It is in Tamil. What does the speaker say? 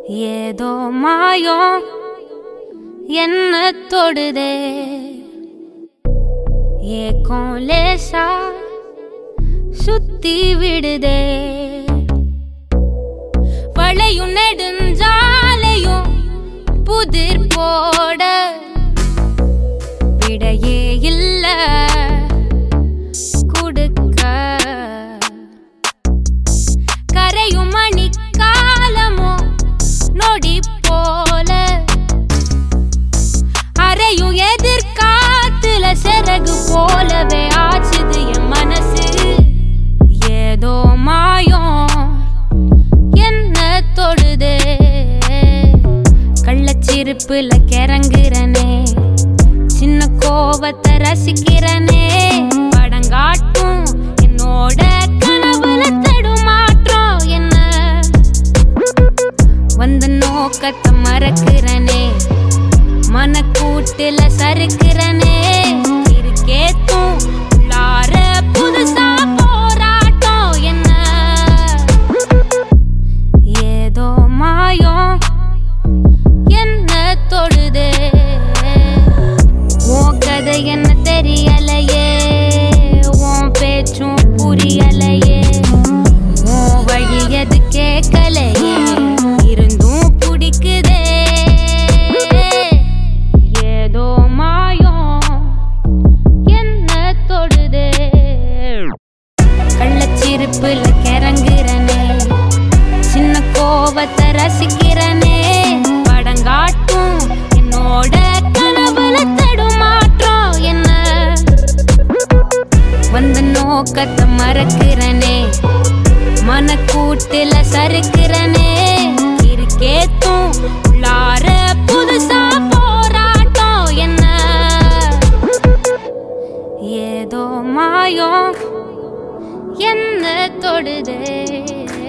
ஏதோ மாயம் என்ன தொடுதே, ஏக்கம் லேசா சுத்தி விடுதே. வளையும் நெடுஞ்சாலையும் புதிர் போட விடையே இல்ல குடுக்க. கரையும் மணிக்காலமோ நொடி போல அரையும் எதிர்காத்துல சிறகு போலவே ஆச்சுது என் மனசு. ஏதோ மாயம் என்ன தொடுதே, கள்ளச்சிருப்புல கிறங்குறனே, சின்ன கோவத்தை ரசிக்கிறனே. படங்காட்டும் என்னோட கனவுல தடுமாற்றம் என்ன, வந்த நோக்கத்தை மறக்கிறனே, மனக்கூட்டுல சறுக்கிறனே. இருக்கேத்தும் உள்ளார புதுசா போராட்டம் என்ன, ஏதோ மாயம் என்ன தொடுதே. உன் கதை என்ன தெரியலையே, உன் பேச்சும் புரியலையே, உன் வழி எது கேட்கலையே, இருந்தும் பிடிக்குதே. ஏதோ மாயம் என்ன தொடுதே, கள்ளச்சிருப்புல கிறங்குறனே, சின்ன கோவத்தை ரசிக்கிறனே. படங்காட்டும் என்னோட கனவுல தடுமாற்றம் என்ன, வந்த நோக்கத்தை மறக்கிறனே, மனக்கூட்டுல சறுக்கிறனே. இருக்கேத்தும் உள்ளார புதுசா போராட்டம் என்ன, ஏதோ மாயம் என்ன தொடுதே.